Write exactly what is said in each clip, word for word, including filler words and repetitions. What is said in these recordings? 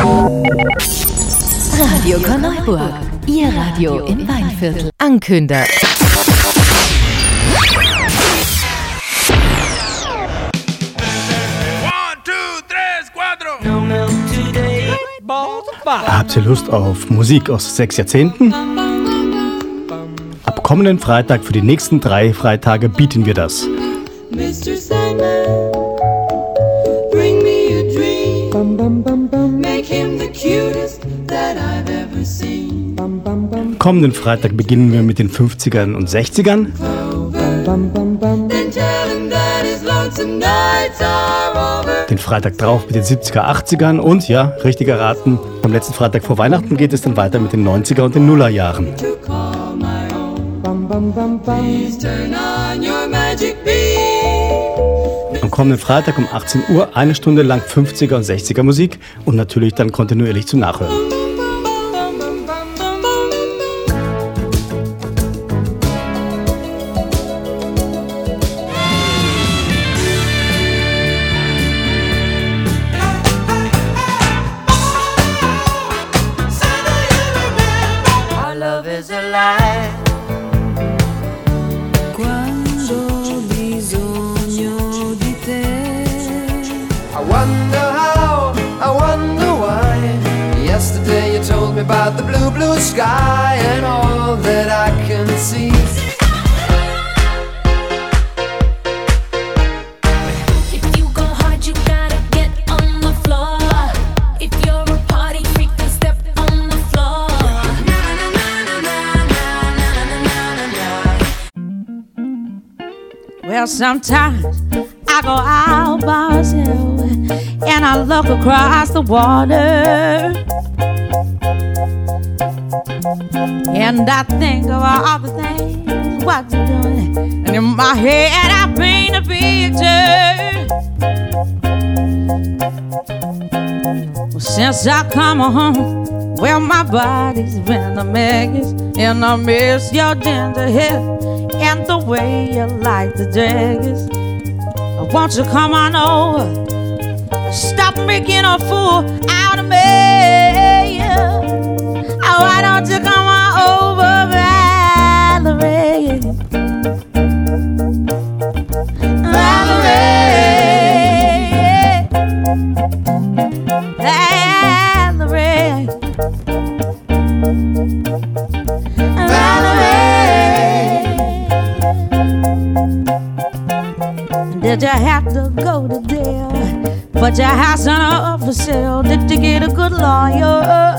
Radio Korneuburg, Ihr Radio im Weinviertel. Ankünder. Habt ihr Lust auf Musik aus sechs Jahrzehnten? Ab kommenden Freitag für die nächsten drei Freitage bieten wir das. Mister Sandman, bring me a dream. Make him the cutest that I've ever seen. Kommenden Freitag beginnen wir mit den fünfzigern und sechzigern. Then tell him that his lonesome nights are over. Den Freitag drauf mit den siebziger, achtzigern und, ja, richtig erraten, am letzten Freitag vor Weihnachten geht es dann weiter mit den neunziger und den Nullerjahren. To call my own. Please turn on your magic beam. Am kommenden Freitag um achtzehn Uhr eine Stunde lang fünfziger und sechziger Musik und natürlich dann kontinuierlich zum Nachhören. About the blue, blue sky and all that I can see. If you go hard, you gotta get on the floor. If you're a party freak, then step on the floor. Well, sometimes I go out by myself and I look across the water. And I think of all the things what you're doing, and in my head I paint a picture. Well, since I come home, well, my body's been a mess, and I miss your ginger hair and the way you like the daggers. Won't you come on over? Stop making a fool out of me. Oh, why don't you come on over, Valerie? Valerie, Valerie, Valerie. Did you have to go to jail? But your house on up for sale. Did you get a good lawyer?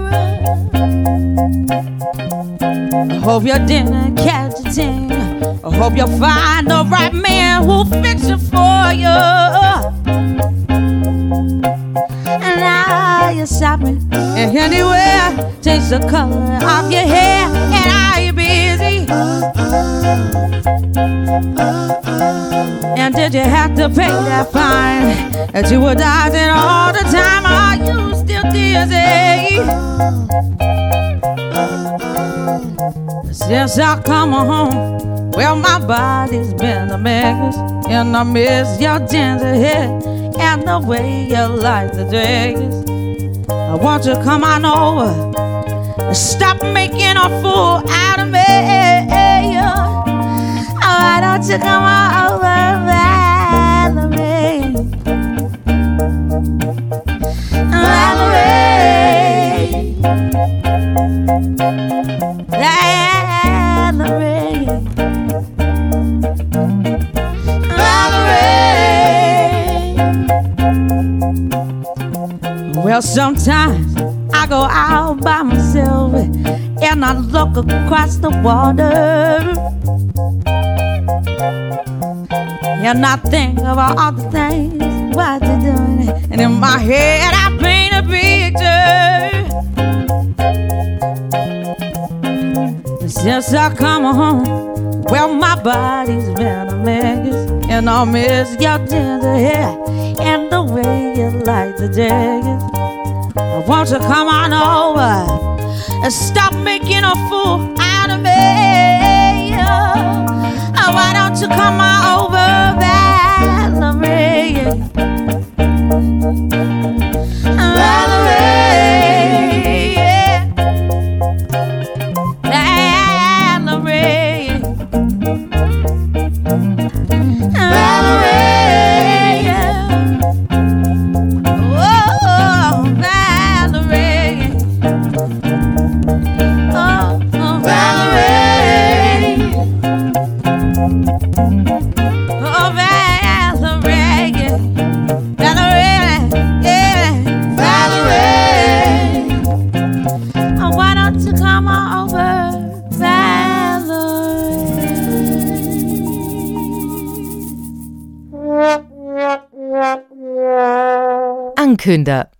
I hope you didn't catch a thing. I hope you'll find the right man who'll fix it for you. And now you're shopping and anywhere, change the color of your hair. And are you busy? And did you have to pay that fine that you were dodging all the time? Are you still dizzy? Since I come home, well, my body's been a mess, and I miss your ginger hair and the way you like the dress. I want you to come on over and stop making a fool out of me. Why don't you come on over, Valerie? Valerie, Valerie, Valerie. Well, sometimes I go out by myself and I look across the water. And I think of all the things what you're doing, and in my head I paint a picture. Since I come home, well, my body's been a mess, and I miss your ginger hair and the way you like the daggers. Won't you come on over and stop making a fool out of me? Oh, why don't you come on over, Valerie? Valerie. Oh, Valerie, Valerie, yeah, Valerie. Oh, why don't you come on over, Ankünder.